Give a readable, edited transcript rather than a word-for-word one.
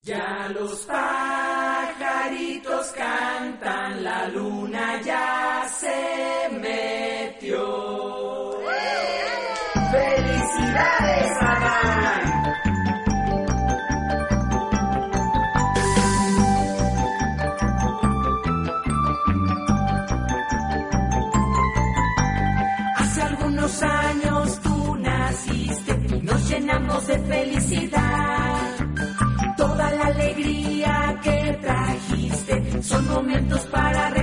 Ya los pajaritos cantan, la luna ya se metió. ¡Felicidades, Adán! Hace algunos años tú naciste y nos llenamos de felicidad. Toda la alegría que trajiste son momentos para